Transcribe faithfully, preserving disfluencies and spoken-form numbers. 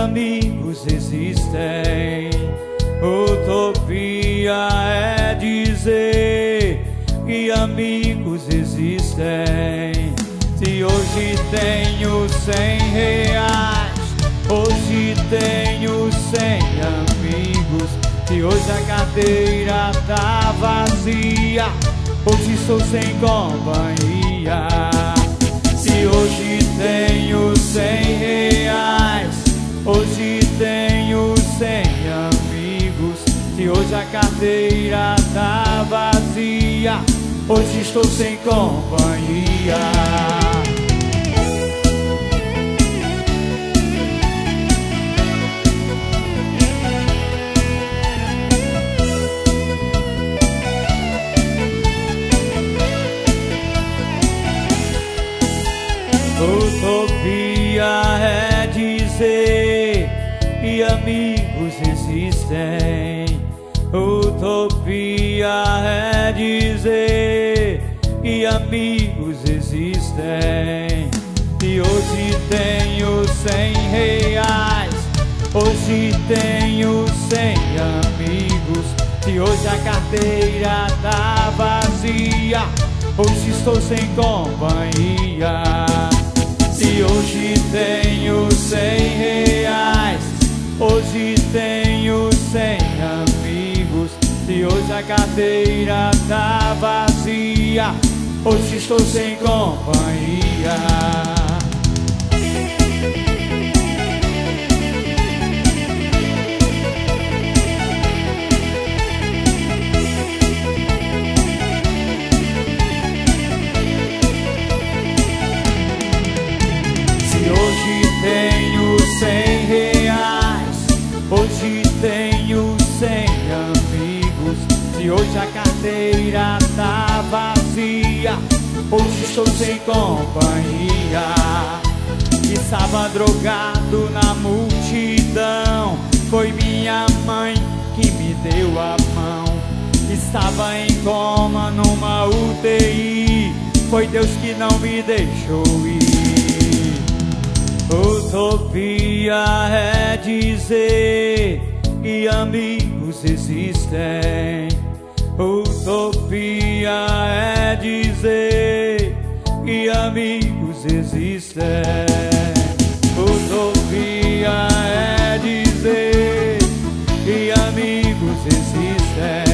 amigos existem. Utopia é dizer que amigos existem. Se hoje tenho cem reais, hoje tenho cem amigos. Se hoje a carteira tá vazia, hoje estou sem companhia. Se hoje tenho cem reais, hoje tenho cem amigos. Se hoje a carteira tá vazia, hoje estou sem companhia. Utopia é dizer que amigos existem. Utopia é dizer que amigos existem. E hoje tenho cem reais, hoje tenho cem amigos. Se hoje a carteira tá vazia, hoje estou sem companhia. Se hoje tenho cem reais, hoje tenho cem amigos. Se hoje a carteira tá vazia, hoje estou sem companhia. Tenho cem reais, hoje tenho cem amigos. Se hoje a carteira tá vazia, hoje estou sem companhia. Estava drogado na multidão, foi minha mãe que me deu a mão. Estava em coma numa U T I, foi Deus que não me deixou ir. Utopia é dizer que amigos existem. Utopia é dizer que amigos existem. Utopia é dizer que amigos existem.